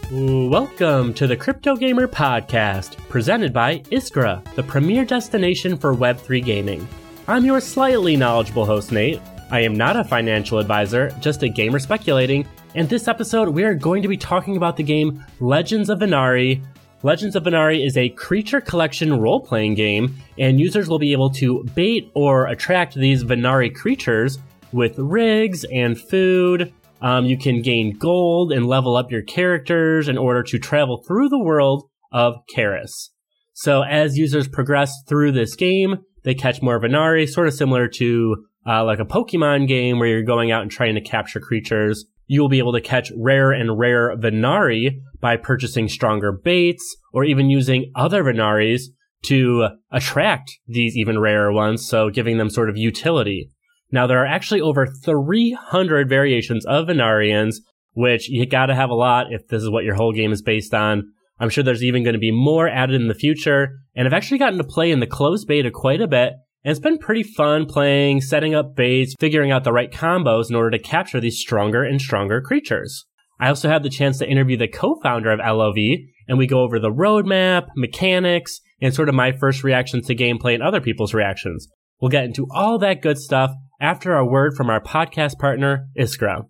Welcome to the Crypto Gamer Podcast, presented by Iskra, the premier destination for Web3 gaming. I'm your slightly knowledgeable host, Nate. I am not a financial advisor, just a gamer speculating, and this episode we are going to be talking about the game Legends of Venari. Legends of Venari is a creature collection role-playing game, and users will be able to bait or attract these Venari creatures with rigs and food. You can gain gold and level up your characters in order to travel through the world of Karis. So as users progress through this game, they catch more Venari, sort of similar to like a Pokemon game where you're going out and trying to capture creatures. You will be able to catch rare and rare Venari by purchasing stronger baits or even using other Venaris to attract these even rarer ones, so giving them sort of utility. Now, there are actually over 300 variations of Venarians, which you gotta have a lot if this is what your whole game is based on. I'm sure there's even going to be more added in the future, and I've actually gotten to play in the closed beta quite a bit, and it's been pretty fun playing, setting up baits, figuring out the right combos in order to capture these stronger and stronger creatures. I also had the chance to interview the co-founder of LOV, and we go over the roadmap, mechanics, and sort of my first reactions to gameplay and other people's reactions. We'll get into all that good stuff after a word from our podcast partner, Iskra.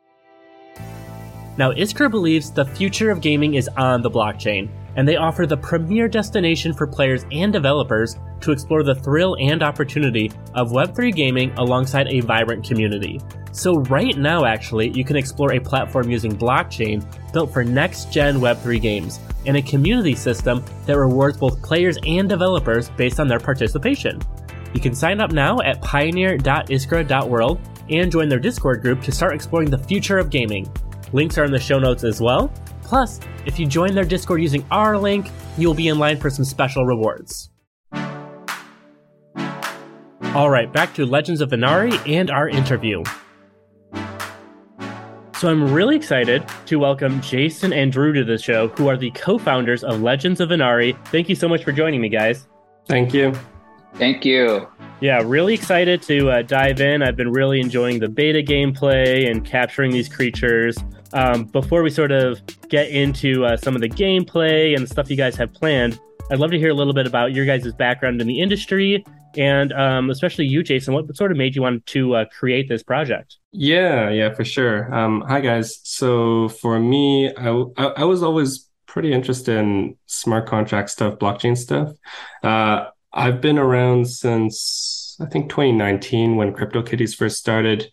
Now, Iskra believes the future of gaming is on the blockchain, and they offer the premier destination for players and developers to explore the thrill and opportunity of Web3 gaming alongside a vibrant community. So right now, actually, you can explore a platform using blockchain built for next-gen Web3 games, and a community system that rewards both players and developers based on their participation. You can sign up now at pioneer.iskra.world and join their Discord group to start exploring the future of gaming. Links are in the show notes as well. Plus, if you join their Discord using our link, you'll be in line for some special rewards. Alright, back to Legends of Venari and our interview. So I'm really excited to welcome Jason and Drew to the show, who are the co-founders of Legends of Venari. Thank you so much for joining me, guys. Thank you. Thank you. Yeah, really excited to dive in. I've been really enjoying the beta gameplay and capturing these creatures. Before we sort of get into some of the gameplay and the stuff you guys have planned, I'd love to hear a little bit about your guys' background in the industry and especially you, Jason. What sort of made you want to create this project? Yeah, for sure. Hi, guys. So for me, I was always pretty interested in smart contract stuff, blockchain stuff. I've been around since, I think, 2019 when CryptoKitties first started.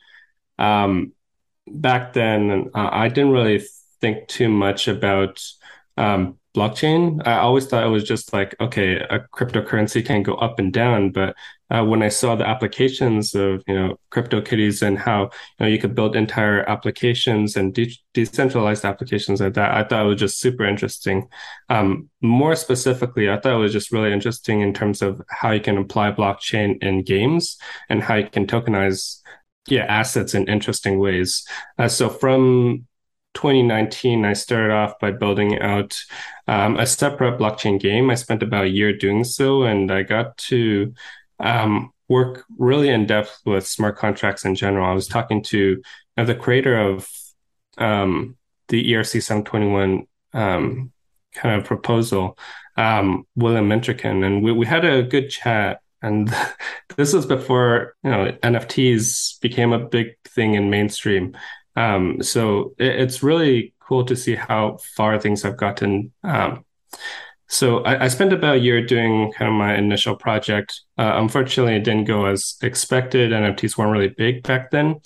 Back then, I didn't really think too much about blockchain. I always thought it was just like, okay, a cryptocurrency can go up and down. But when I saw the applications of, CryptoKitties and how, you could build entire applications and decentralized applications like that, I thought it was just super interesting. More specifically, I thought it was just really interesting in terms of how you can apply blockchain in games and how you can tokenize assets in interesting ways. So from 2019, I started off by building out a separate blockchain game. I spent about a year doing so, and I got to work really in depth with smart contracts in general. I was talking to the creator of the ERC 721 kind of proposal, William Mintrican, and we had a good chat. And this was before NFTs became a big thing in mainstream. So it's really cool to see how far things have gotten. So I spent about a year doing kind of my initial project. Unfortunately, it didn't go as expected. NFTs weren't really big back then.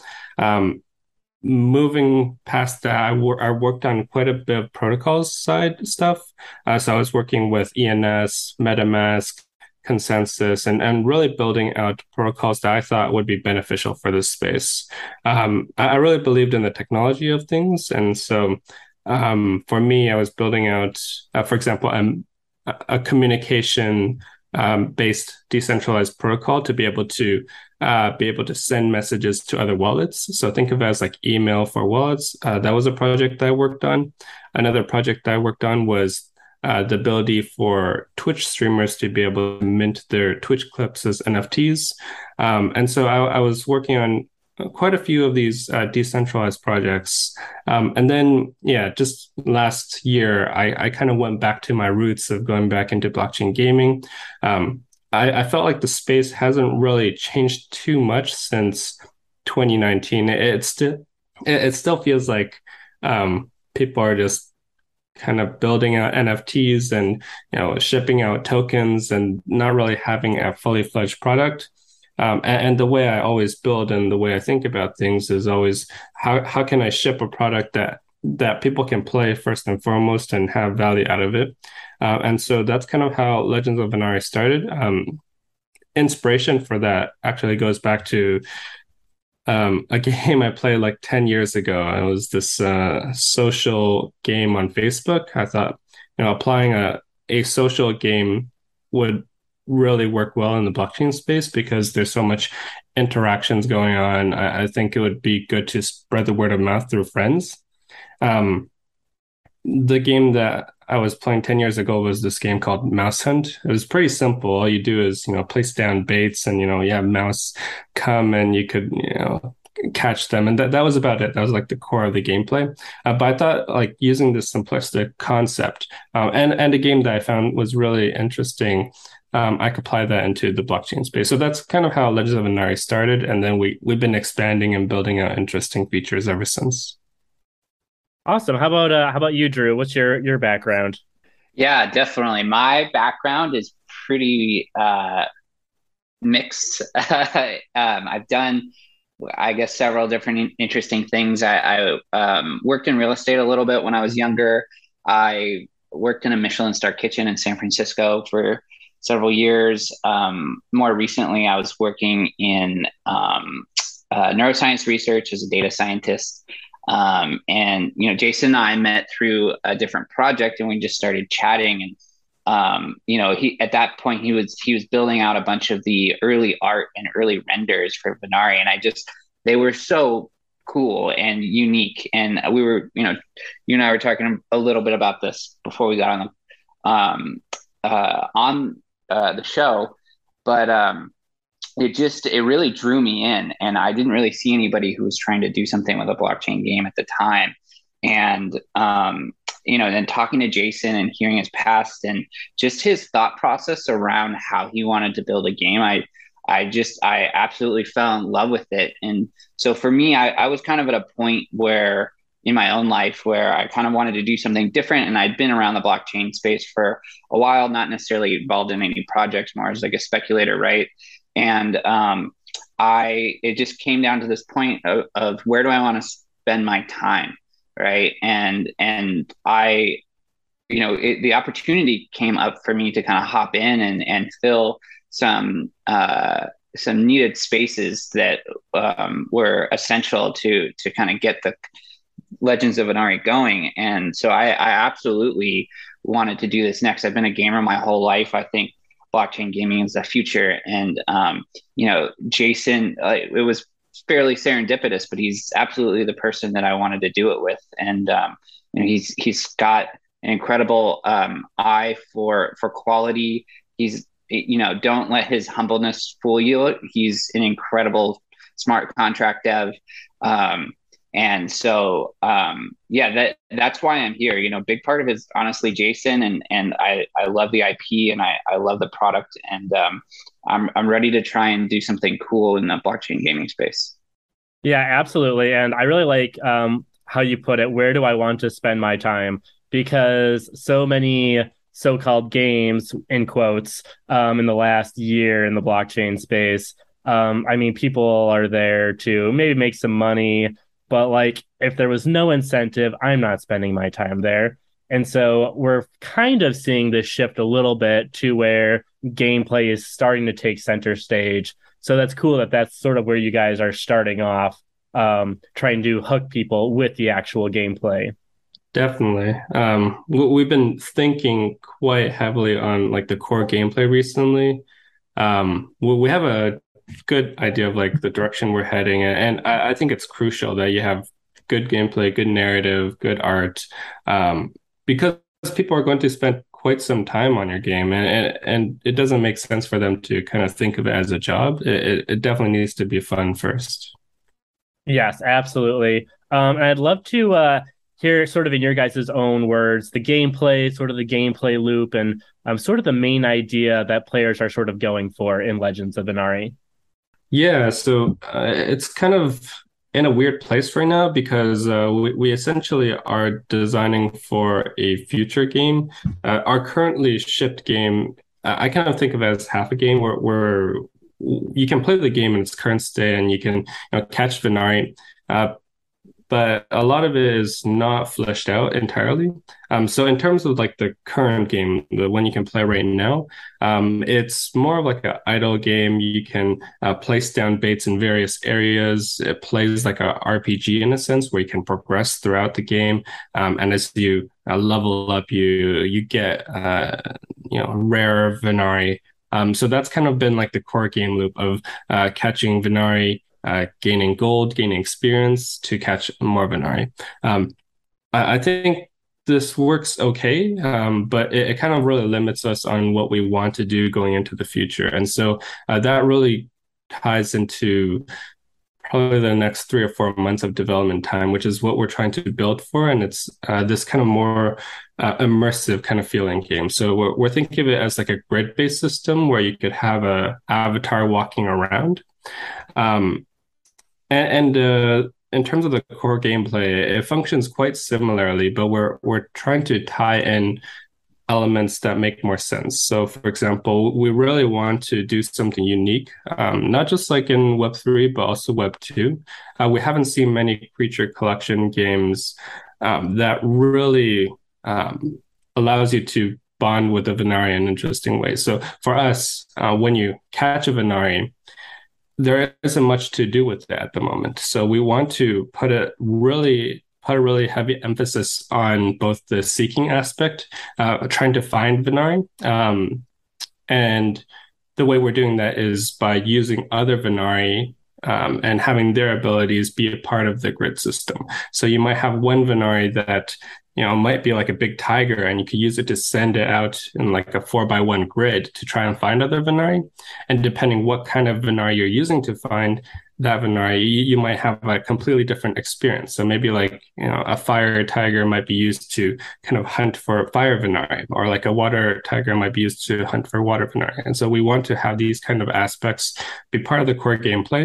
Moving past that, I worked on quite a bit of protocols side stuff. So I was working with ENS, MetaMask, Consensus, and really building out protocols that I thought would be beneficial for this space. I really believed in the technology of things. And so for me, I was building out, for example, a communication based decentralized protocol to be able to send messages to other wallets. So think of it as like email for wallets. That was a project that I worked on. Another project that I worked on was the ability for Twitch streamers to be able to mint their Twitch clips as NFTs. And so I was working on quite a few of these decentralized projects. And then, yeah, just last year, I kind of went back to my roots of going back into blockchain gaming. I felt like the space hasn't really changed too much since 2019. It still feels like people are just kind of building out NFTs and shipping out tokens and not really having a fully fledged product. And the way I always build and the way I think about things is always how can I ship a product that people can play first and foremost and have value out of it. And so that's kind of how Legends of Inari started. Inspiration for that actually goes back to a game I played like 10 years ago. It was this social game on Facebook. I thought, applying a social game would really work well in the blockchain space because there's so much interactions going on. I think it would be good to spread the word of mouth through friends. The game that I was playing 10 years ago was this game called Mouse Hunt. It was pretty simple. All you do is, place down baits and, you have mouse come and you could, catch them. And that was about it. That was like the core of the gameplay. But I thought like using this simplistic concept and a game that I found was really interesting, I could apply that into the blockchain space. So that's kind of how Legends of Inari started. And then we've been expanding and building out interesting features ever since. Awesome. How about you, Drew? What's your background? Yeah, definitely. My background is pretty mixed. I've done, I guess, several different interesting things. I worked in real estate a little bit when I was younger. I worked in a Michelin star kitchen in San Francisco for several years. More recently, I was working in neuroscience research as a data scientist. And Jason and I met through a different project, and we just started chatting. And he at that point he was building out a bunch of the early art and early renders for Venari, and they were so cool and unique. And we were, you and I were talking a little bit about this before we got on the show, but it really drew me in, and I didn't really see anybody who was trying to do something with a blockchain game at the time. And then talking to Jason and hearing his past and just his thought process around how he wanted to build a game, I absolutely fell in love with it. And so for me, I was kind of at a point where in my own life where I kind of wanted to do something different. And I'd been around the blockchain space for a while, not necessarily involved in any projects, more as like a speculator, right? And it just came down to this point of where do I want to spend my time, right? And I, the opportunity came up for me to kind of hop in and fill some needed spaces that were essential to kind of get the Legends of Inari going. And so I absolutely wanted to do this next. I've been a gamer my whole life. I think blockchain gaming is the future. And, Jason, it was fairly serendipitous, but he's absolutely the person that I wanted to do it with. And, he's got an incredible eye for quality. He's, don't let his humbleness fool you. He's an incredible smart contract dev. And so, that's why I'm here. Big part of it is honestly Jason, and I love the IP and I love the product, and I'm ready to try and do something cool in the blockchain gaming space. Yeah, absolutely. And I really like how you put it. Where do I want to spend my time? Because so many so-called games, in quotes, in the last year in the blockchain space, people are there to maybe make some money. But like, if there was no incentive, I'm not spending my time there. And so we're kind of seeing this shift a little bit to where gameplay is starting to take center stage. So that's cool that that's sort of where you guys are starting off, trying to hook people with the actual gameplay. Definitely. We've been thinking quite heavily on like the core gameplay recently. We have a good idea of like the direction we're heading, and I think it's crucial that you have good gameplay, good narrative, good art, because people are going to spend quite some time on your game, and it doesn't make sense for them to kind of think of it as a job. It definitely needs to be fun first. Yes, absolutely. And I'd love to hear sort of in your guys' own words the gameplay, sort of the gameplay loop, and sort of the main idea that players are sort of going for in Legends of Inari. Yeah, so it's kind of in a weird place right now because we essentially are designing for a future game. Our currently shipped game, I kind of think of it as half a game where you can play the game in its current state and you can catch Venari. Uh, but a lot of it is not fleshed out entirely. So in terms of like the current game, the one you can play right now, it's more of like an idle game. You can place down baits in various areas. It plays like a RPG in a sense, where you can progress throughout the game. And as you level up, you get rare Venari. So that's kind of been like the core game loop of catching Venari, gaining gold, gaining experience to catch more Venari. I think this works okay, but it kind of really limits us on what we want to do going into the future. And so that really ties into probably the next 3 or 4 months of development time, which is what we're trying to build for. And it's this kind of more immersive kind of feeling game. So we're thinking of it as like a grid-based system where you could have a avatar walking around. Um, and in terms of the core gameplay, it functions quite similarly, but we're trying to tie in elements that make more sense. So, for example, we really want to do something unique, not just like in Web3, but also Web2. We haven't seen many creature collection games that really allows you to bond with a Venari in interesting ways. So, for us, when you catch a Venari, there isn't much to do with that at the moment. So we want to put a really heavy emphasis on both the seeking aspect, trying to find Venari. And the way we're doing that is by using other Venari and having their abilities be a part of the grid system. So you might have one Venari that might be like a big tiger, and you could use it to send it out in like a 4x1 grid to try and find other Venari. And depending what kind of Venari you're using to find that Venari, you might have a completely different experience. So maybe like, a fire tiger might be used to kind of hunt for fire Venari, or like a water tiger might be used to hunt for water Venari. And so we want to have these kind of aspects be part of the core gameplay.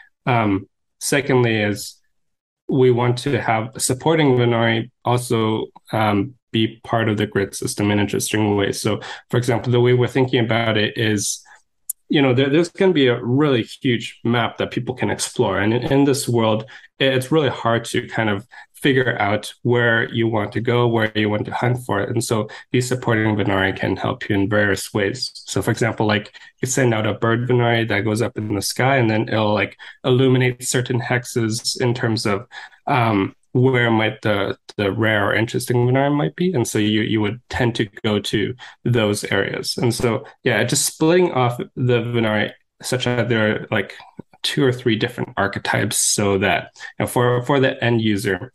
Secondly is we want to have supporting Venari also be part of the grid system in interesting ways. So, for example, the way we're thinking about it is, there's going to be a really huge map that people can explore. And in this world, it's really hard to kind of figure out where you want to go, where you want to hunt for it. And so these supporting Venari can help you in various ways. So for example, like you send out a bird Venari that goes up in the sky, and then it'll like illuminate certain hexes in terms of where might the rare or interesting Venari might be. And so you would tend to go to those areas. And so, yeah, just splitting off the Venari such that there are like 2 or 3 different archetypes so that for the end user,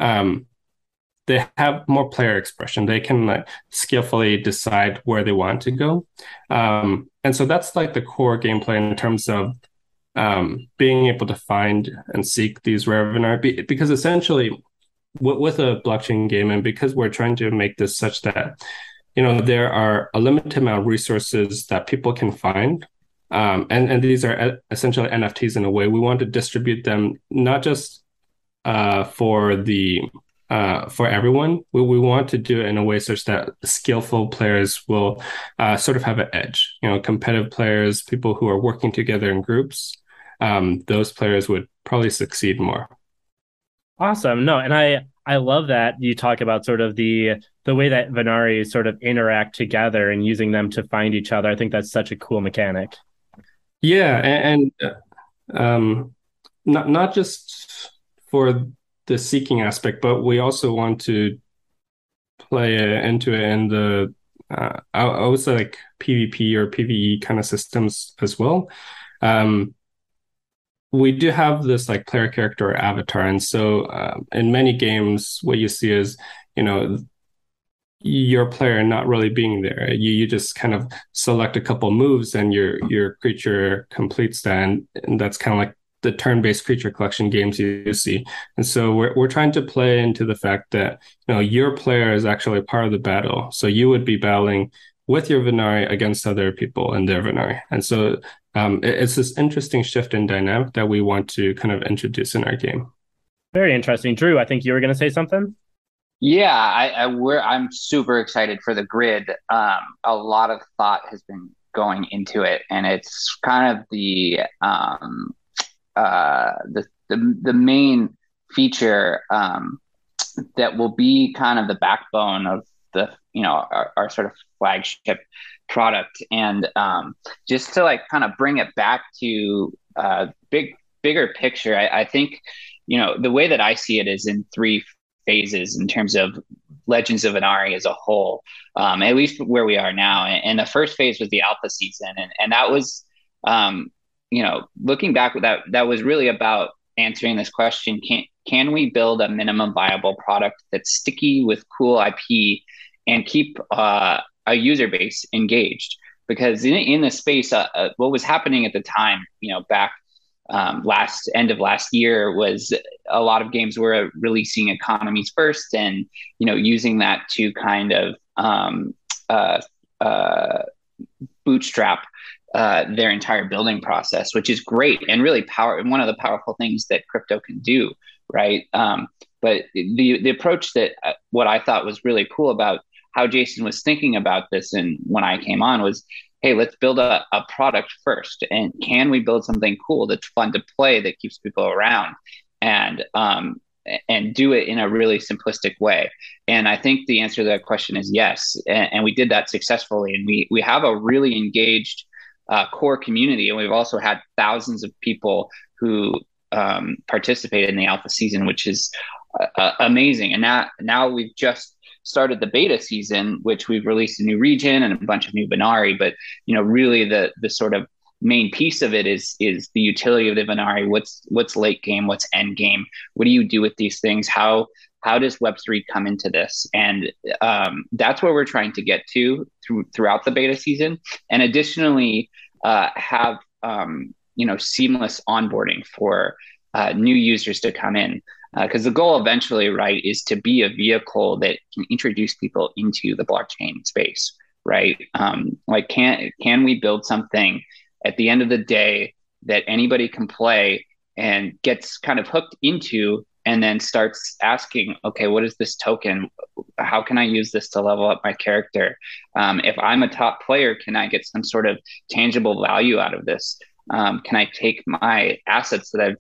they have more player expression. They can like skillfully decide where they want to go. And so that's like the core gameplay in terms of being able to find and seek these rare Venari, because essentially with a blockchain game, and because we're trying to make this such that there are a limited amount of resources that people can find, and these are essentially NFTs in a way. We want to distribute them not just for everyone. We want to do it in a way such that skillful players will sort of have an edge. Competitive players, people who are working together in groups, those players would probably succeed more. Awesome. No, and I love that you talk about sort of the way that Venari sort of interact together and using them to find each other. I think that's such a cool mechanic. Yeah, and not just for the seeking aspect, but we also want to play into it in the I would say like PvP or PvE kind of systems as well. We do have this like player character or avatar, and so in many games, what you see is your player not really being there. You just kind of select a couple moves, and your creature completes that, and that's kind of like the turn-based creature collection games you see. And so we're trying to play into the fact that, your player is actually part of the battle. So you would be battling with your Venari against other people and their Venari. And so it's this interesting shift in dynamic that we want to kind of introduce in our game. Very interesting. Drew, I think you were going to say something. Yeah, I'm super excited for the grid. A lot of thought has been going into it, and it's kind of the main feature that will be kind of the backbone of our sort of flagship product. And just to like kind of bring it back to bigger picture, I think the way that I see it is in three phases in terms of Legends of Inari as a whole, at least where we are now. And the first phase was the alpha season, and that was looking back, that was really about answering this question: can we build a minimum viable product that's sticky with cool IP and keep a user base engaged? Because in the space, what was happening at the time, back end of last year, was a lot of games were releasing economies first, and using that to kind of bootstrap their entire building process, which is great and really one of the powerful things that crypto can do, right? But the approach that what I thought was really cool about how Jason was thinking about this, and when I came on, was, hey, let's build a product first, and can we build something cool that's fun to play, that keeps people around, and do it in a really simplistic way? And I think the answer to that question is yes, and we did that successfully, and we have a really engaged core community, and we've also had thousands of people who participated in the alpha season, which is amazing. And now we've just started the beta season, which we've released a new region and a bunch of new Venari. But really the sort of main piece of it is the utility of the Venari. What's late game? What's end game? What do you do with these things? How does Web3 come into this? And that's where we're trying to get to throughout the beta season. And additionally, have seamless onboarding for new users to come in. Because the goal eventually, right, is to be a vehicle that can introduce people into the blockchain space, right? Can we build something at the end of the day that anybody can play and gets kind of hooked into, and then starts asking, okay, what is this token? How can I use this to level up my character? If I'm a top player, can I get some sort of tangible value out of this? Can I take my assets that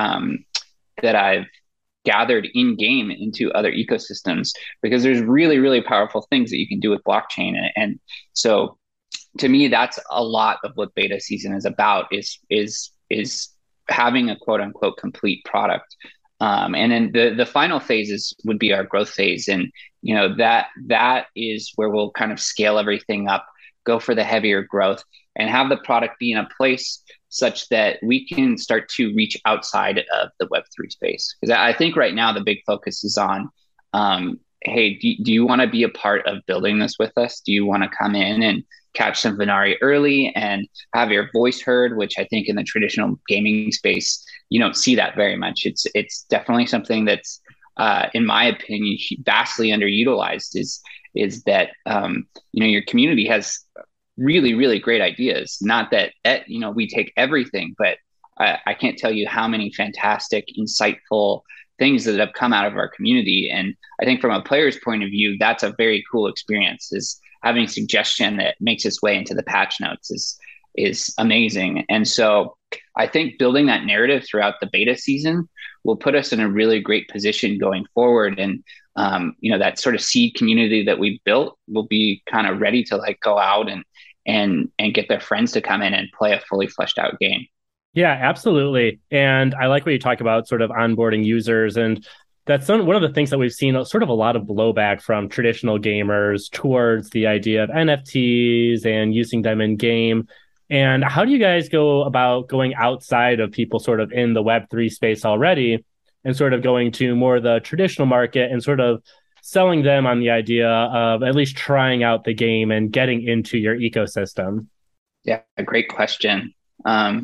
I've gathered in game into other ecosystems? Because there's really, really powerful things that you can do with blockchain. And so to me, that's a lot of what beta season is about, is having a quote unquote complete product. And then the final phases would be our growth phase. And, that is where we'll kind of scale everything up, go for the heavier growth, and have the product be in a place such that we can start to reach outside of the Web3 space. Because I think right now the big focus is on, hey, do you want to be a part of building this with us? Do you want to come in and catch some Venari early and have your voice heard, which I think in the traditional gaming space, you don't see that very much. It's definitely something that's, in my opinion, vastly underutilized, is that, your community has really, really great ideas. Not that, we take everything, but I can't tell you how many fantastic, insightful things that have come out of our community. And I think from a player's point of view, that's a very cool experience, is having suggestion that makes its way into the patch notes is amazing. And so I think building that narrative throughout the beta season will put us in a really great position going forward. And, that sort of seed community that we've built will be kind of ready to go out and get their friends to come in and play a fully fleshed out game. Yeah, absolutely. And I like what you talk about, sort of onboarding users. And that's one of the things that we've seen sort of a lot of blowback from traditional gamers towards the idea of NFTs and using them in game. And how do you guys go about going outside of people sort of in the Web3 space already and sort of going to more of the traditional market and sort of selling them on the idea of at least trying out the game and getting into your ecosystem? Yeah, a great question.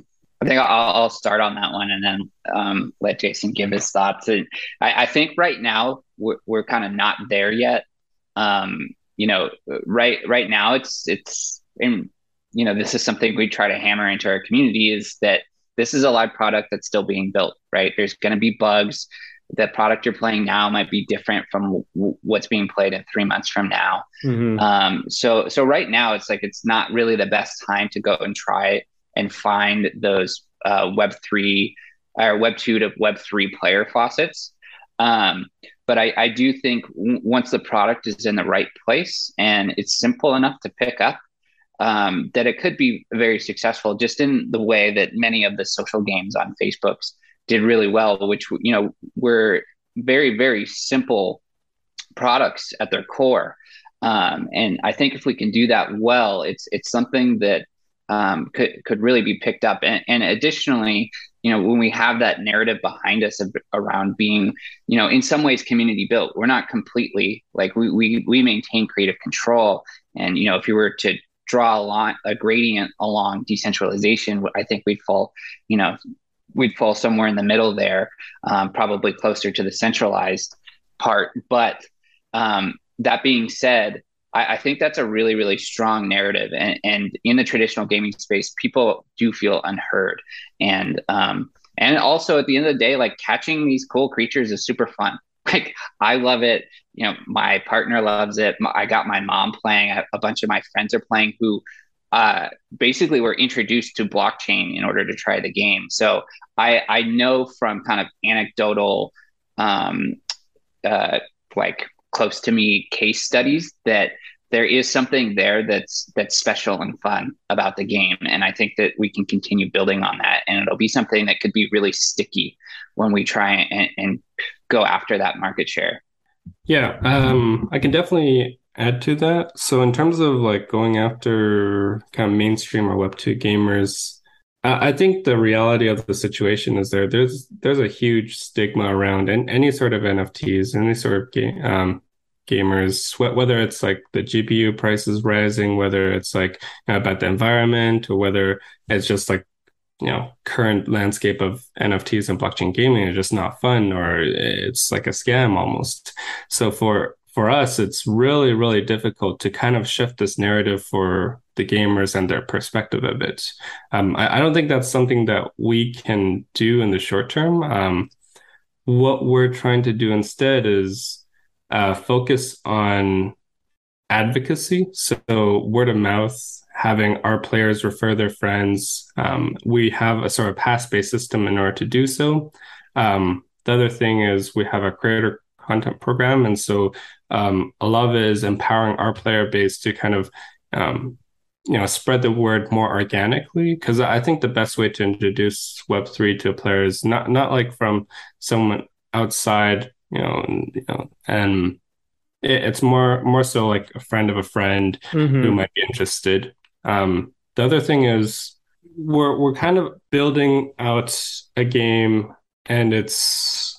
I think I'll start on that one and then let Jason give his thoughts. And I think right now we're kind of not there yet. You know, right now it's in, you know, this is something we try to hammer into our community, is that this is a live product that's still being built, right? There's going to be bugs. The product you're playing now might be different from what's being played in 3 months from now. So right now it's like, it's not really the best time to go and try and find those Web3 or Web2 to Web3 player faucets. But I do think once the product is in the right place and it's simple enough to pick up, that it could be very successful, just in the way that many of the social games on Facebook's did really well, which, you know, were very, very simple products at their core. And I think if we can do that well, it's something that could really be picked up. And additionally, you know, when we have that narrative behind us around being, you know, in some ways community built, we're not completely, like, we maintain creative control. And, you know, if you were to draw a gradient along decentralization, I think we'd fall somewhere in the middle there, probably closer to the centralized part. But that being said, I think that's a really, really strong narrative. And in the traditional gaming space, people do feel unheard. And also at the end of the day, like, catching these cool creatures is super fun. Like, I love it. You know, my partner loves it. I got my mom playing. A bunch of my friends are playing who basically were introduced to blockchain in order to try the game. So I know from kind of anecdotal, like, close to me case studies, that there is something there that's special and fun about the game. And I think that we can continue building on that, and it'll be something that could be really sticky when we try and go after that market share. Yeah, I can definitely add to that. So in terms of like going after kind of mainstream or Web2 gamers, I think the reality of the situation is there's a huge stigma around any sort of NFTs, any sort of gamers, whether it's like the GPU prices rising, whether it's like, you know, about the environment, or whether it's just like, you know, current landscape of NFTs and blockchain gaming are just not fun, or it's like a scam almost. So for us, it's really, really difficult to kind of shift this narrative for the gamers and their perspective of it. I don't think that's something that we can do in the short term. What we're trying to do instead is focus on advocacy. So word of mouth, having our players refer their friends. We have a sort of pass-based system in order to do so. The other thing is we have a creator content program. And so a lot of it is empowering our player base to kind of, you know, spread the word more organically. Because I think the best way to introduce Web3 to a player is not like from someone outside, and it's more so like a friend of a friend who might be interested. The other thing is we're kind of building out a game, and it's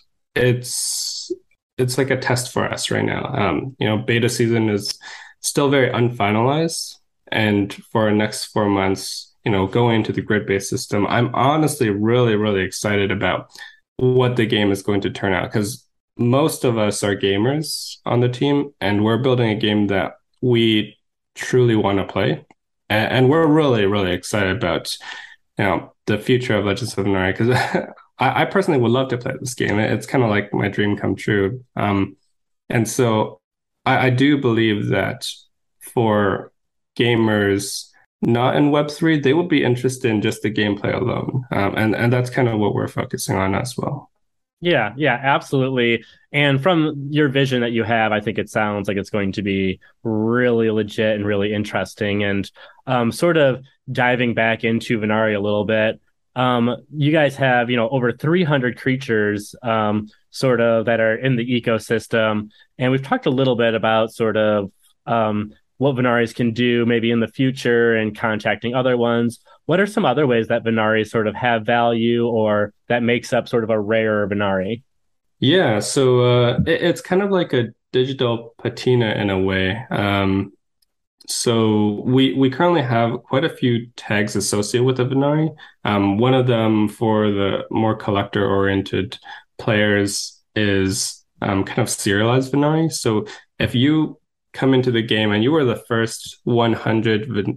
like a test for us right now. Beta season is still very unfinalized, and for the next 4 months, going into the grid-based system, I'm honestly really, really excited about what the game is going to turn out, because most of us are gamers on the team, and we're building a game that we truly want to play. And we're really, really excited about, the future of Legends of Venari, because I personally would love to play this game. It's kind of like my dream come true. And so I do believe that for gamers not in Web3, they will be interested in just the gameplay alone. And that's kind of what we're focusing on as well. Yeah, absolutely. And from your vision that you have, I think it sounds like it's going to be really legit and really interesting. And sort of diving back into Venari a little bit, you guys have, over 300 creatures sort of that are in the ecosystem. And we've talked a little bit about sort of what Venaris can do maybe in the future and contacting other ones. What are some other ways that Venari sort of have value, or that makes up sort of a rare Venari? Yeah, so it's kind of like a digital patina in a way. So we currently have quite a few tags associated with the Venari. One of them for the more collector-oriented players is kind of serialized Venari. So if you come into the game and you were the first 100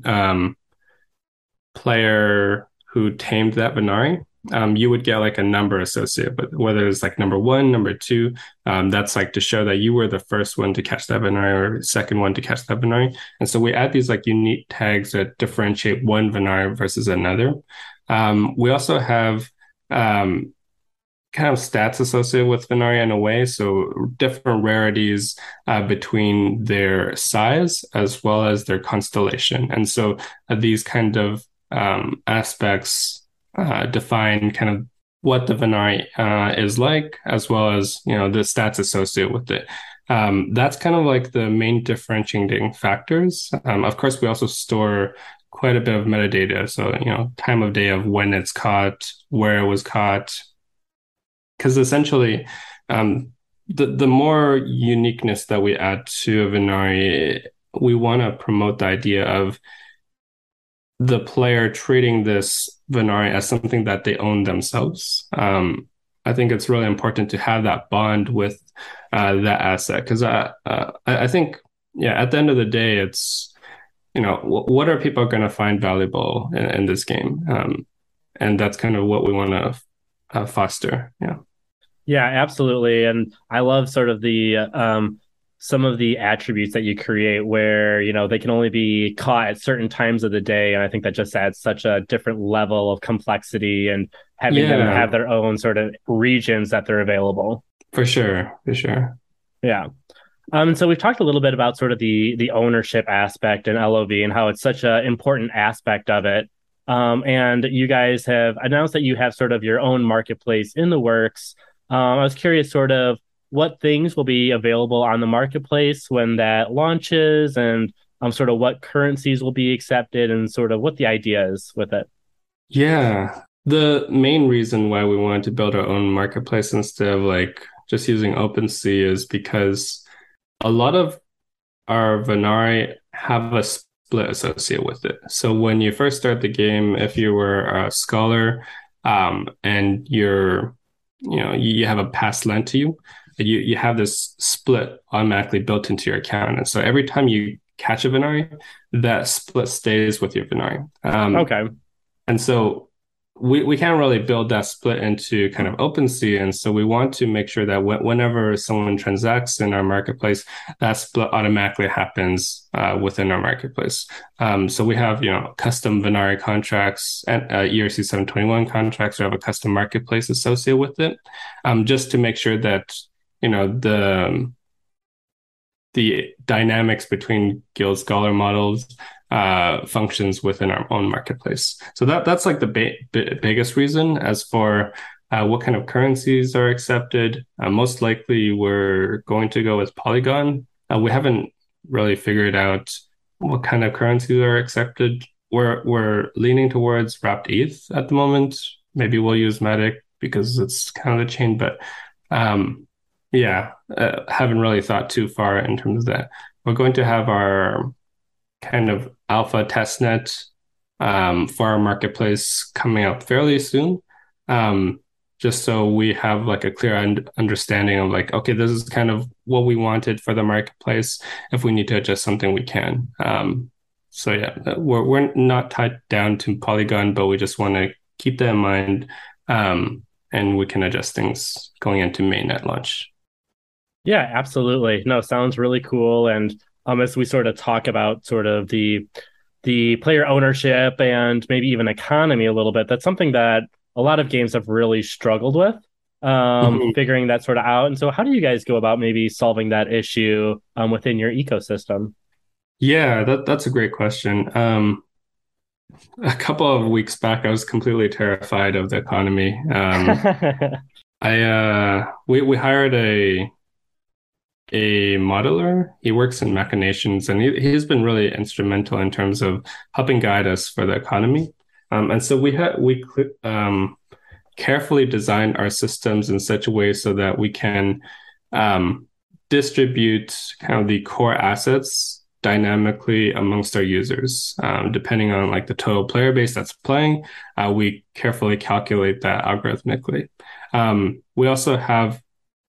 player who tamed that Venari, you would get like a number associated with whether it's like number one, number two. That's like to show that you were the first one to catch that Venari or second one to catch that Venari. And so we add these like unique tags that differentiate one Venari versus another. We also have kind of stats associated with Venari in a way. So different rarities between their size as well as their constellation. And so these kind of aspects define kind of what the Venari is like, as well as, you know, the stats associated with it. That's kind of like the main differentiating factors. Of course, we also store quite a bit of metadata. So, you know, time of day of when it's caught, where it was caught, because essentially, the more uniqueness that we add to a Venari, we want to promote the idea of the player treating this Venari as something that they own themselves. I think it's really important to have that bond with that asset because I think, yeah, at the end of the day, it's, you know, what are people going to find valuable in this game? And that's kind of what we want to foster. Yeah. Yeah, absolutely. And I love sort of the some of the attributes that you create where, you know, they can only be caught at certain times of the day. And I think that just adds such a different level of complexity and having them have their own sort of regions that they're available. For sure. For sure. Yeah. And so we've talked a little bit about sort of the ownership aspect in LOV and how it's such an important aspect of it. And you guys have announced that you have sort of your own marketplace in the works. I was curious sort of what things will be available on the marketplace when that launches and sort of what currencies will be accepted and sort of what the idea is with it. Yeah. The main reason why we wanted to build our own marketplace instead of like just using OpenSea is because a lot of our Venari have a split associated with it. So when you first start the game, if you were a scholar and you have a pass lent to you, you have this split automatically built into your account. And so every time you catch a Venari, that split stays with your Venari. Okay. And so we can't really build that split into kind of OpenSea. And so we want to make sure that whenever someone transacts in our marketplace, that split automatically happens within our marketplace. So we have, you know, custom Venari contracts and ERC 721 contracts. We have a custom marketplace associated with it, just to make sure that, you know, the dynamics between Guild Scholar models functions within our own marketplace. So that's like the biggest reason. As for what kind of currencies are accepted, most likely we're going to go with Polygon. We haven't really figured out what kind of currencies are accepted. We're leaning towards Wrapped ETH at the moment. Maybe we'll use Matic because it's kind of the chain, but haven't really thought too far in terms of that. We're going to have our kind of alpha testnet for our marketplace coming up fairly soon, just so we have like a clear understanding of like, okay, this is kind of what we wanted for the marketplace. If we need to adjust something, we can. So yeah, we're not tied down to Polygon, but we just want to keep that in mind, and we can adjust things going into mainnet launch. Yeah, absolutely. No, sounds really cool. And as we sort of talk about sort of the player ownership and maybe even economy a little bit, that's something that a lot of games have really struggled with, figuring that sort of out. And so how do you guys go about maybe solving that issue within your ecosystem? Yeah, that's a great question. A couple of weeks back, I was completely terrified of the economy. We hired a modeler. He works in Machinations, and he's been really instrumental in terms of helping guide us for the economy. And so we carefully designed our systems in such a way so that we can distribute kind of the core assets dynamically amongst our users. Depending on like the total player base that's playing, we carefully calculate that algorithmically. We also have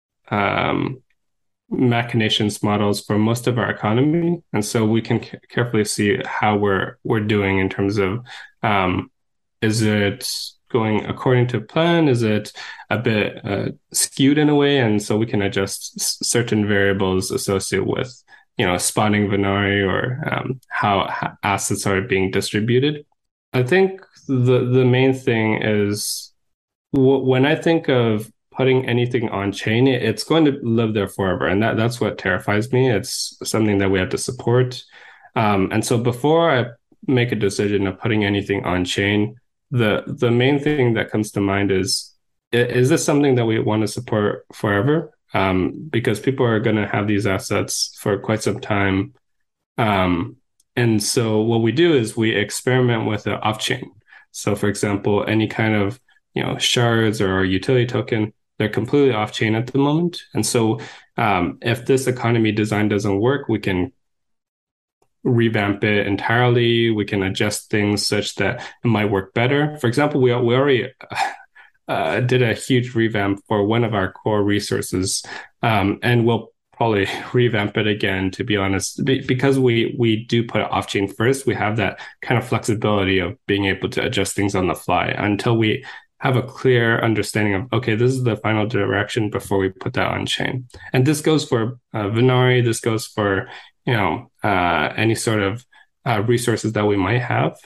machinations models for most of our economy, and so we can carefully see how we're doing in terms of is it going according to plan? Is it a bit skewed in a way? And so we can adjust certain variables associated with, spawning Venari or how assets are being distributed. I think the main thing is when I think of putting anything on chain, it's going to live there forever, and that's what terrifies me. It's something that we have to support. And so before I make a decision of putting anything on chain, the main thing that comes to mind is this something that we want to support forever? Because people are going to have these assets for quite some time. And so what we do is we experiment with the off-chain. So for example, any kind of shards or utility token, they're completely off-chain at the moment. And so if this economy design doesn't work, we can revamp it entirely. We can adjust things such that it might work better. For example, we already did a huge revamp for one of our core resources, and we'll probably revamp it again, to be honest, because we do put it off-chain first. We have that kind of flexibility of being able to adjust things on the fly until we have a clear understanding of, okay, this is the final direction before we put that on chain. And this goes for Venari. This goes for any sort of resources that we might have.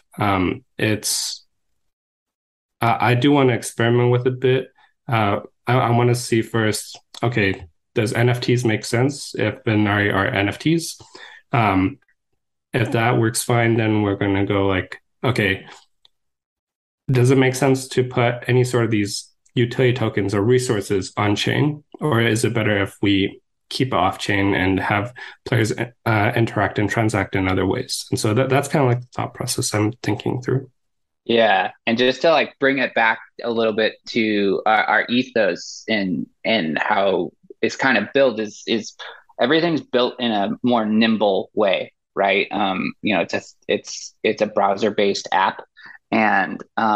I do want to experiment with a bit. I want to see first, okay, does NFTs make sense if Venari are NFTs? If that works fine, then we're going to go like, okay, does it make sense to put any sort of these utility tokens or resources on chain? Or is it better if we keep it off chain and have players interact and transact in other ways? And so that's kind of like the thought process I'm thinking through. Yeah, and just to like bring it back a little bit to our ethos and how it's kind of built is everything's built in a more nimble way, right? It's a browser-based app, and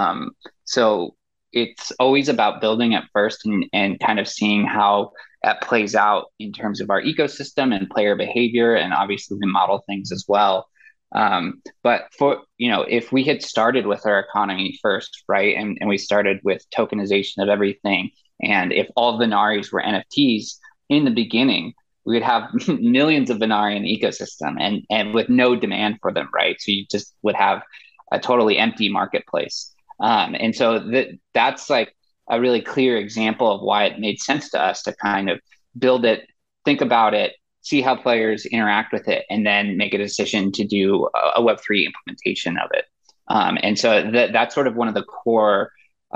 so it's always about building it first and kind of seeing how that plays out in terms of our ecosystem and player behavior, and obviously we model things as well. But for, if we had started with our economy first, right, and we started with tokenization of everything, and if all Venaris were NFTs in the beginning, we would have millions of Venari in the ecosystem and with no demand for them, right? So you just would have a totally empty marketplace. And so that's like a really clear example of why it made sense to us to kind of build it, think about it, see how players interact with it, and then make a decision to do a Web3 implementation of it. And so that's sort of one of the core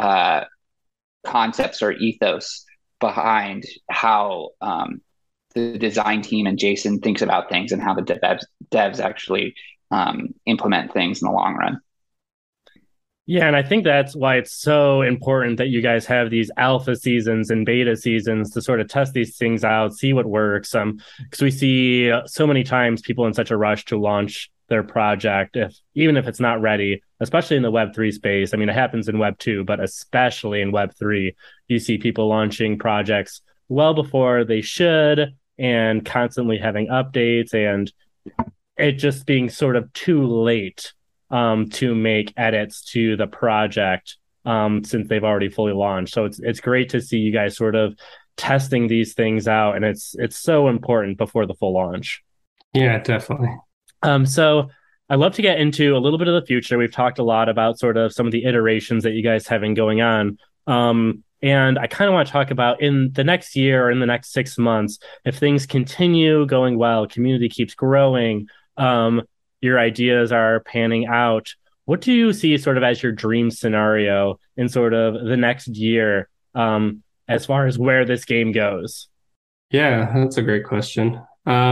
concepts or ethos behind how the design team and Jason thinks about things and how the devs actually implement things in the long run. Yeah, and I think that's why it's so important that you guys have these alpha seasons and beta seasons to sort of test these things out, see what works. Because we see so many times people in such a rush to launch their project, even if it's not ready, especially in the Web3 space. I mean, it happens in Web2, but especially in Web3, you see people launching projects well before they should and constantly having updates and it just being sort of too late to make edits to the project since they've already fully launched. So it's great to see you guys sort of testing these things out, and it's so important before the full launch. Yeah, definitely. So I'd love to get into a little bit of the future. We've talked a lot about sort of some of the iterations that you guys have been going on. And I kind of want to talk about in the next year or in the next 6 months, if things continue going well, community keeps growing, your ideas are panning out, what do you see sort of as your dream scenario in sort of the next year as far as where this game goes? Yeah, that's a great question.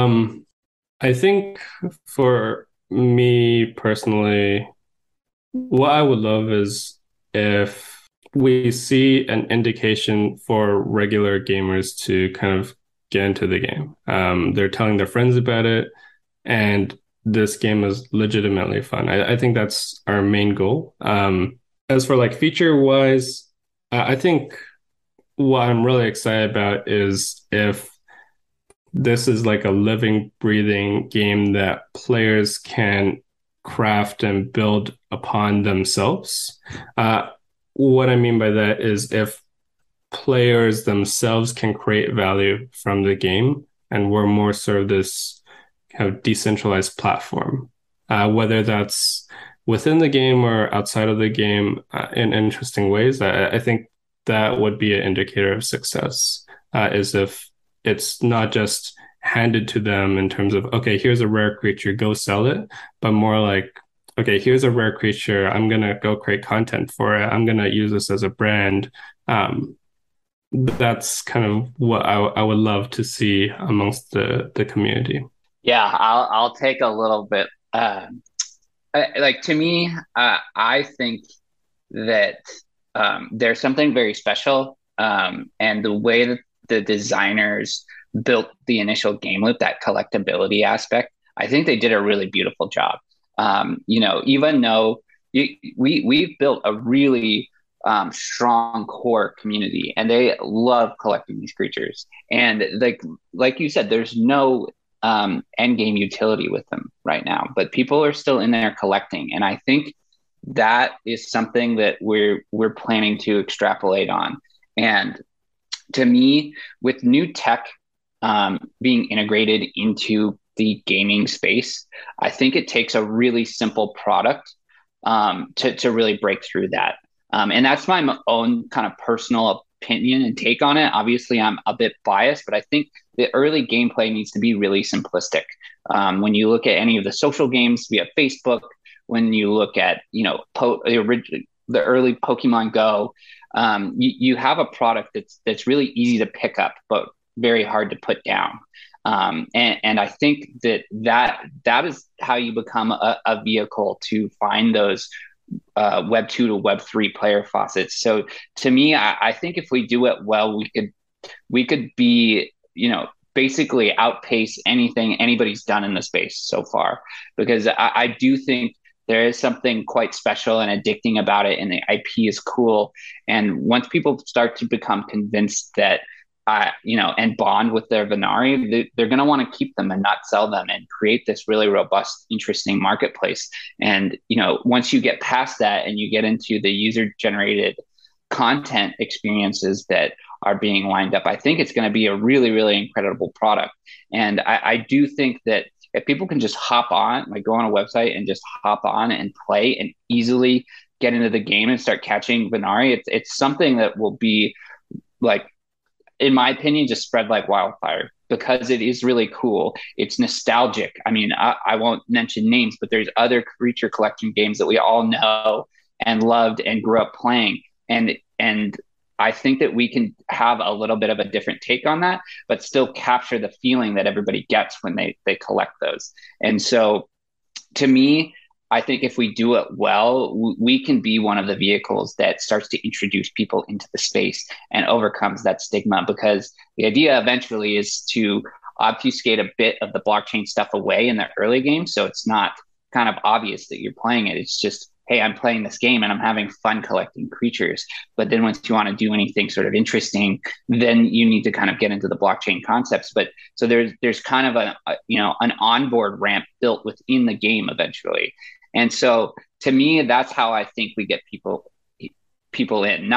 I think for me personally, what I would love is if we see an indication for regular gamers to kind of get into the game. They're telling their friends about it, and this game is legitimately fun. I think that's our main goal. As for like feature wise, I think what I'm really excited about is if this is like a living, breathing game that players can craft and build upon themselves. What I mean by that is if players themselves can create value from the game, and we're more sort of this kind of decentralized platform, whether that's within the game or outside of the game in interesting ways. I think that would be an indicator of success, is if it's not just handed to them in terms of, okay, here's a rare creature, go sell it, but more like, okay, here's a rare creature, I'm going to go create content for it. I'm going to use this as a brand. That's kind of what I would love to see amongst the community. Yeah, I'll take a little bit. Like to me, I think that there's something very special, and the way that the designers built the initial game loop, that collectability aspect, I think they did a really beautiful job. Even though we've built a really strong core community, and they love collecting these creatures. And like you said, there's no end game utility with them right now, but people are still in there collecting, and I think that is something that we're planning to extrapolate on. And to me, with new tech being integrated into the gaming space, I think it takes a really simple product to really break through that. And that's my own kind of personal opinion and take on it. Obviously, I'm a bit biased, but I think the early gameplay needs to be really simplistic. When you look at any of the social games via Facebook, when you look at the early Pokemon Go, you have a product that's really easy to pick up, but very hard to put down. And I think that is how you become a vehicle to find those Web 2 to Web 3 player faucets. So to me, I think if we do it well, we could be, basically outpace anything anybody's done in the space so far, because I do think there is something quite special and addicting about it, and the IP is cool. And once people start to become convinced that, and bond with their Venari, they're going to want to keep them and not sell them, and create this really robust, interesting marketplace. And, once you get past that and you get into the user-generated content experiences that are being lined up, I think it's going to be a really, really incredible product. And I do think that if people can just hop on, like go on a website and just hop on and play and easily get into the game and start catching Venari, it's something that will be, like, in my opinion, just spread like wildfire, because it is really cool. It's nostalgic. I mean, I won't mention names, but there's other creature collection games that we all know and loved and grew up playing. And I think that we can have a little bit of a different take on that, but still capture the feeling that everybody gets when they collect those. And so to me, I think if we do it well, we can be one of the vehicles that starts to introduce people into the space and overcomes that stigma, because the idea eventually is to obfuscate a bit of the blockchain stuff away in the early game. So it's not kind of obvious that you're playing it. It's just, hey, I'm playing this game and I'm having fun collecting creatures. But then once you want to do anything sort of interesting, then you need to kind of get into the blockchain concepts. But so there's kind of an onboard ramp built within the game eventually. And so to me, that's how I think we get people in.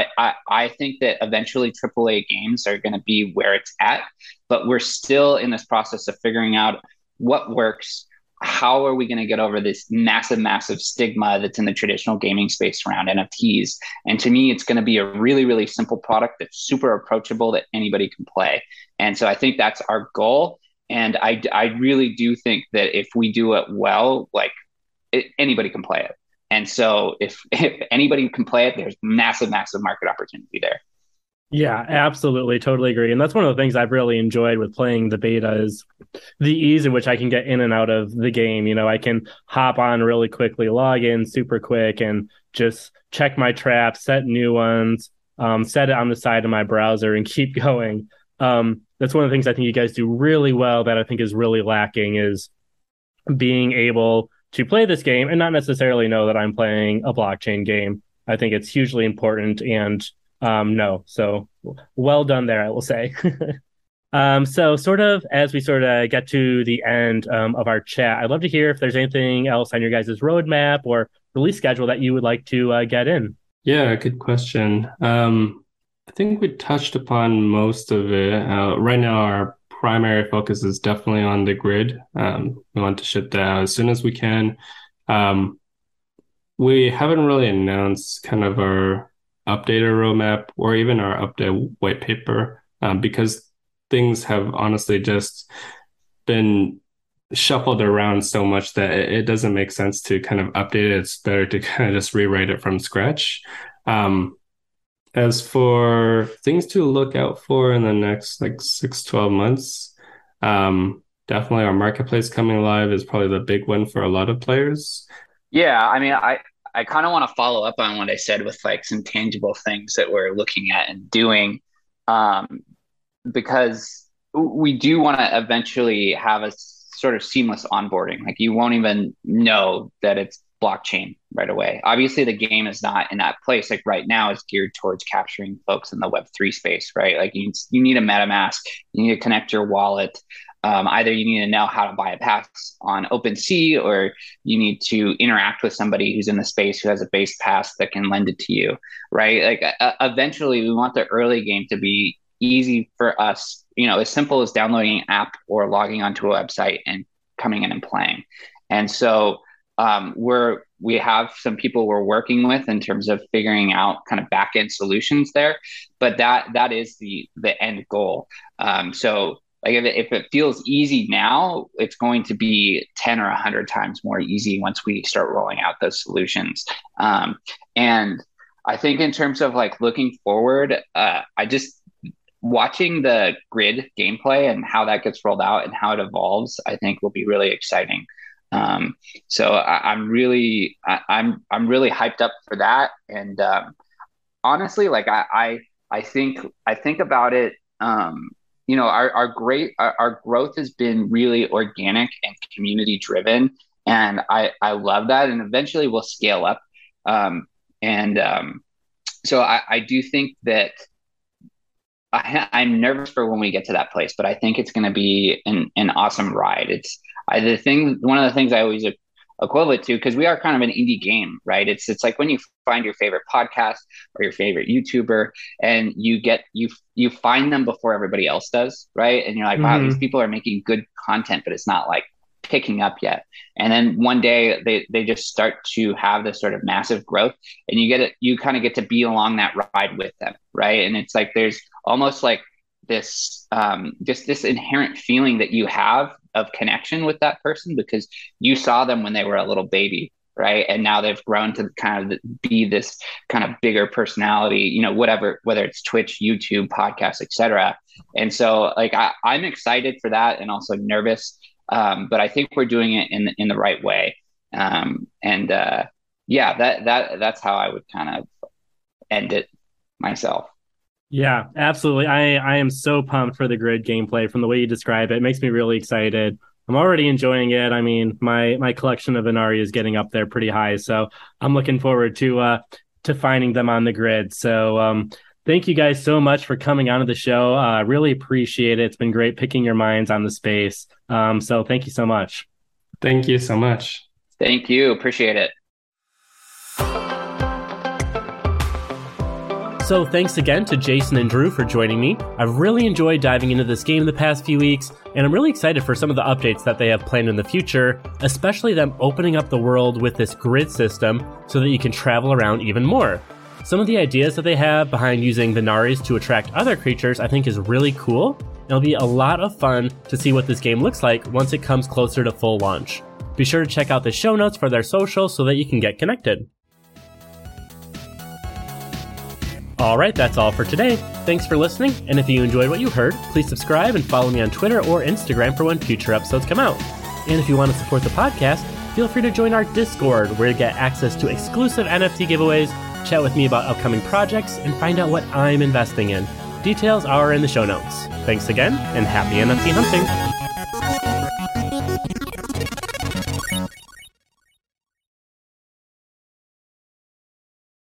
I think that eventually AAA games are going to be where it's at, but we're still in this process of figuring out what works. How are we going to get over this massive stigma that's in the traditional gaming space around NFTs? And to me, it's going to be a really, really simple product that's super approachable that anybody can play. And so I think that's our goal. And I really do think that if we do it well, anybody can play it. And so if anybody can play it, there's massive market opportunity there. Yeah, absolutely. Totally agree. And that's one of the things I've really enjoyed with playing the beta is the ease in which I can get in and out of the game. I can hop on really quickly, log in super quick, and just check my traps, set new ones, set it on the side of my browser and keep going. That's one of the things I think you guys do really well that I think is really lacking is being able to play this game and not necessarily know that I'm playing a blockchain game. I think it's hugely important, and so well done there, I will say. So sort of as we sort of get to the end of our chat, I'd love to hear if there's anything else on your guys' roadmap or release schedule that you would like to get in. Yeah, good question. I think we touched upon most of it. Right now, our primary focus is definitely on the grid. We want to ship that out as soon as we can. We haven't really announced kind of our updated roadmap or even our updated white paper because things have honestly just been shuffled around so much that it doesn't make sense to kind of update it. It's better to kind of just rewrite it from scratch. As for things to look out for in the next like 6-12 months, definitely our marketplace coming live is probably the big one for a lot of players. Yeah, I mean, I kind of want to follow up on what I said with like some tangible things that we're looking at and doing, because we do want to eventually have a sort of seamless onboarding. Like you won't even know that it's blockchain right away. Obviously, the game is not in that place. Like right now, it's geared towards capturing folks in the Web3 space, right? Like you need a MetaMask, you need to connect your wallet. Either you need to know how to buy a pass on OpenSea, or you need to interact with somebody who's in the space who has a base pass that can lend it to you, right? Like eventually, we want the early game to be easy for us, as simple as downloading an app or logging onto a website and coming in and playing. And so we have some people we're working with in terms of figuring out kind of back end solutions there, but that is the end goal. So like if it feels easy now, it's going to be 10 or 100 times more easy once we start rolling out those solutions. And I think in terms of like looking forward, watching the grid gameplay and how that gets rolled out and how it evolves, I think will be really exciting. So I'm really hyped up for that. And honestly, like I think about it. Our growth has been really organic and community driven, and I love that. And eventually we'll scale up. So I do think that I'm nervous for when we get to that place, but I think it's going to be an awesome ride. One of the things I always equivalent to, because we are kind of an indie game, right? It's like when you find your favorite podcast or your favorite YouTuber, and you find them before everybody else does, right? And you're like, wow, these people are making good content, but it's not like picking up yet. And then one day they just start to have this sort of massive growth, and you kind of get to be along that ride with them, right? And it's like there's almost like this just this inherent feeling that you have of connection with that person because you saw them when they were a little baby, right? And now they've grown to kind of be this kind of bigger personality, whether it's Twitch, YouTube, podcasts, etc. And so like I'm excited for that and also nervous, but I think we're doing it in the right way. That's how I would kind of end it myself. Yeah, absolutely. I am so pumped for the grid gameplay from the way you describe it. It makes me really excited. I'm already enjoying it. I mean, my collection of Inari is getting up there pretty high, so I'm looking forward to finding them on the grid. So thank you guys so much for coming onto the show. I really appreciate it. It's been great picking your minds on the space. So thank you so much. Thank you so much. Thank you. Appreciate it. So thanks again to Jason and Drew for joining me. I've really enjoyed diving into this game the past few weeks, and I'm really excited for some of the updates that they have planned in the future, especially them opening up the world with this grid system so that you can travel around even more. Some of the ideas that they have behind using the Naris to attract other creatures I think is really cool. It'll be a lot of fun to see what this game looks like once it comes closer to full launch. Be sure to check out the show notes for their socials so that you can get connected. Alright, that's all for today. Thanks for listening, and if you enjoyed what you heard, please subscribe and follow me on Twitter or Instagram for when future episodes come out. And if you want to support the podcast, feel free to join our Discord, where you get access to exclusive NFT giveaways, chat with me about upcoming projects, and find out what I'm investing in. Details are in the show notes. Thanks again, and happy NFT hunting!